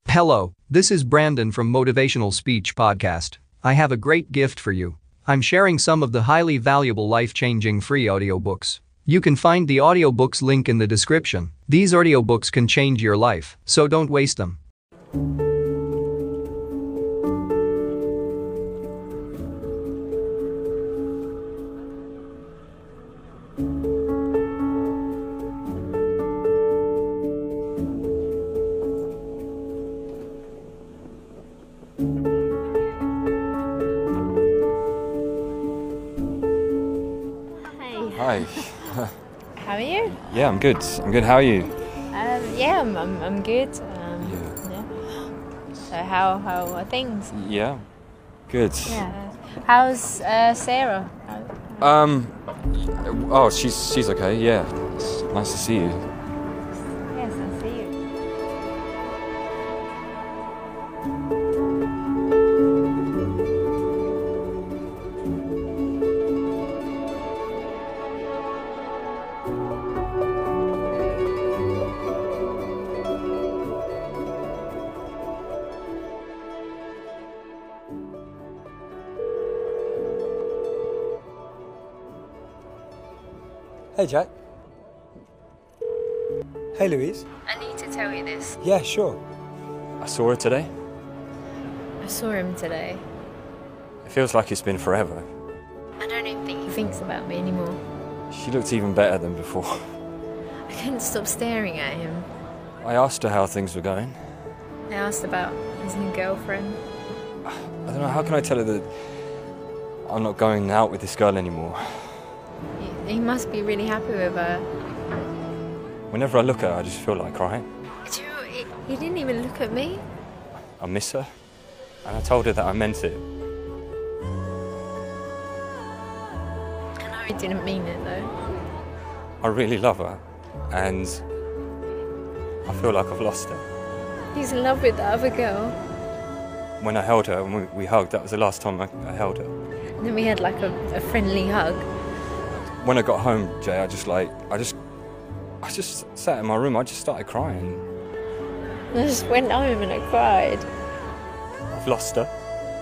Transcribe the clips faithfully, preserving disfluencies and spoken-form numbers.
Hello, this is Brandon from Motivational Speech Podcast. I have a great gift for you. I'm sharing some of the highly valuable life-changing free audiobooks. You can find the audiobooks link in the description. These audiobooks can change your life, so don't waste them. Hi. How are you? Yeah, I'm good. I'm good. How are you? Um, yeah, I'm, I'm, I'm good. Um, Yeah. yeah. So how how are things? Yeah. Good. Yeah. How's uh, Sarah? How, Um. Oh, she's she's okay. Yeah. It's nice to see you. yes, I see you. Hey, Jack. Hey, Louise. I need to tell you this. Yeah, sure. I saw her today. I saw him today. It feels like it's been forever. I don't even think he thinks about me anymore. She looked even better than before. I couldn't stop staring at him. I asked her how things were going. I asked about his new girlfriend. I don't know. How can I tell her that I'm not going out with this girl anymore? He, he must be really happy with her. Whenever I look at her, I just feel like crying. Do you know, he, he didn't even look at me. I miss her, and I told her that I meant it. I know he didn't mean it though. I really love her, and I feel like I've lost her. He's in love with the other girl. When I held her and we, we hugged, that was the last time I, I held her. And then we had like a, a friendly hug. When I got home, Jay, I just like, I just, I just sat in my room, I just started crying. I just went home and I cried. I've lost her.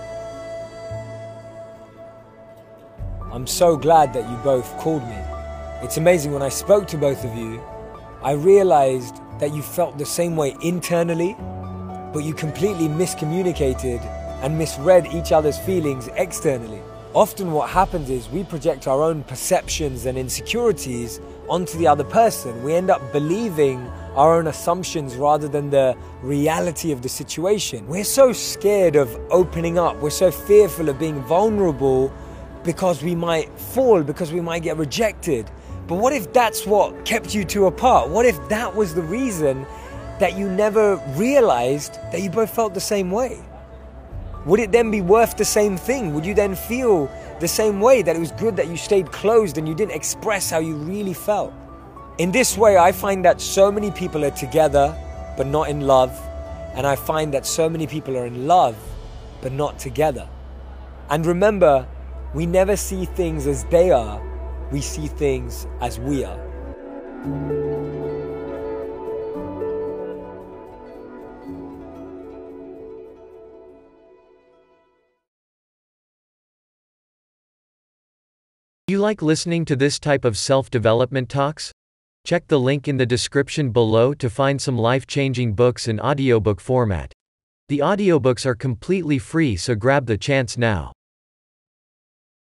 I'm so glad that you both called me. It's amazing, when I spoke to both of you, I realized that you felt the same way internally, but you completely miscommunicated and misread each other's feelings externally. Often what happens is we project our own perceptions and insecurities onto the other person. We end up believing our own assumptions rather than the reality of the situation. We're so scared of opening up. We're so fearful of being vulnerable because we might fall, because we might get rejected. But what if that's what kept you two apart? What if that was the reason that you never realized that you both felt the same way? Would it then be worth the same thing? Would you then feel the same way, that it was good that you stayed closed and you didn't express how you really felt? In this way, I find that so many people are together but not in love, and I find that so many people are in love but not together. And remember, we never see things as they are, we see things as we are. You like listening to this type of self-development talks? Check the link in the description below to find some life-changing books in audiobook format. The audiobooks are completely free, so grab the chance now.